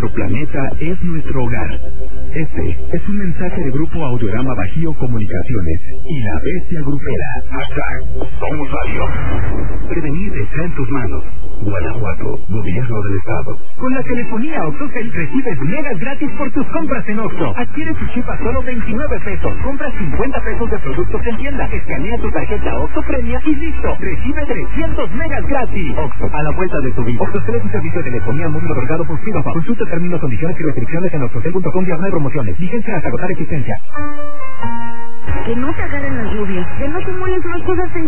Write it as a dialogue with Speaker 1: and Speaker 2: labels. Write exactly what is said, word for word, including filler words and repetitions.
Speaker 1: Nuestro planeta es nuestro hogar. Este es un mensaje de Grupo Audiorama Bajío Comunicaciones y La Bestia Grupera. Hashtag Somos Radio. Prevenir está en tus manos. Guanajuato, Gobierno del Estado.
Speaker 2: Con la telefonía OxoCell recibes megas gratis por tus compras en Oxxo. Adquiere tu chip a solo veintinueve pesos. Compra cincuenta pesos de productos en tienda. Escanea tu tarjeta Oxxo Premia y listo. Recibe trescientos megas gratis. Oxxo, a la vuelta de tu vida. OxoCell es un servicio de telefonía móvil otorgado por Fidofa. Consulta términos, condiciones y restricciones en oxocell punto com diagonal promociones. Vigencia hasta agotar existencia.
Speaker 3: Que no te agarren las lluvias. Que no te mueles más cosas en